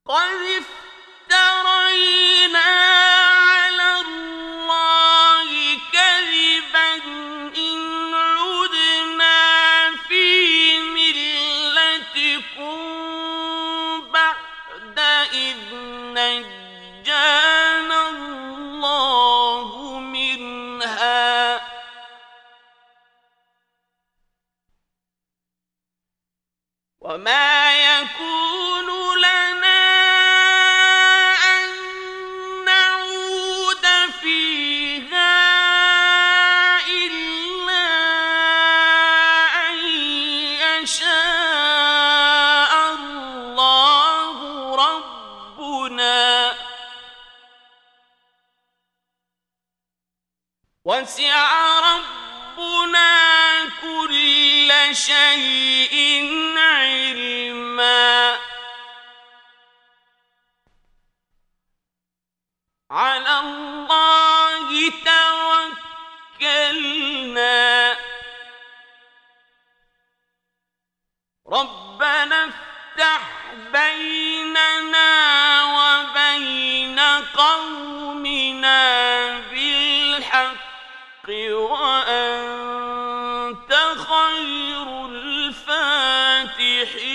قد افترينا على الله كذبا إن عدنا في ملتكم بعد إذ نجانا الله منها وما يكون لنا أن نعود فيها إلا أن يشاء الله ربنا وسع ربنا كل شيء علما على الله توكلنا ربنا افتح بيننا وبين قومنا بالحق وأنت خير الفاتحين